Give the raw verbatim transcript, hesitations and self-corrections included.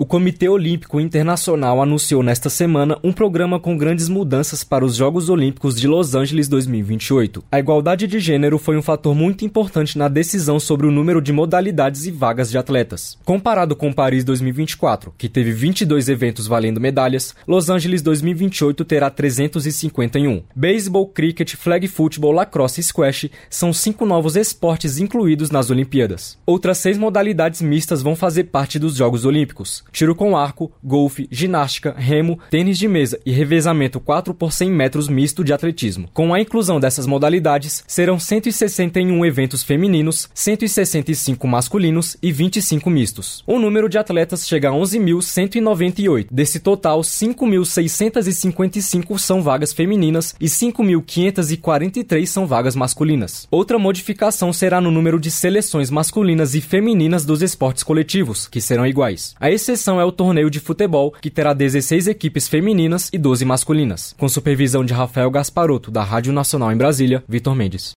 Comitê Olímpico Internacional anunciou nesta semana um programa com grandes mudanças para os Jogos Olímpicos de Los Angeles dois mil e vinte e oito. A igualdade de gênero foi um fator muito importante na decisão sobre o número de modalidades e vagas de atletas. Comparado com Paris dois mil e vinte e quatro, que teve vinte e dois eventos valendo medalhas, Los Angeles dois mil e vinte e oito terá trezentos e cinquenta e um. Beisebol, cricket, flag football, lacrosse e squash são cinco novos esportes incluídos nas Olimpíadas. Outras seis modalidades mistas vão fazer parte dos Jogos Olímpicos: tiro com arco, golfe, ginástica, remo, tênis de mesa e revezamento quatro por cem metros misto de atletismo. Com a inclusão dessas modalidades, serão cento e sessenta e um eventos femininos, cento e sessenta e cinco masculinos e vinte e cinco mistos. O número de atletas chega a onze mil cento e noventa e oito. Desse total, cinco mil seiscentos e cinquenta e cinco são vagas femininas e cinco mil quinhentos e quarenta e três são vagas masculinas. Outra modificação será no número de seleções masculinas e femininas dos esportes coletivos, que serão iguais. A exceção é o torneio de futebol, que terá dezesseis equipes femininas e doze masculinas. Com supervisão de Rafael Gasparotto, da Rádio Nacional em Brasília, Vitor Mendes.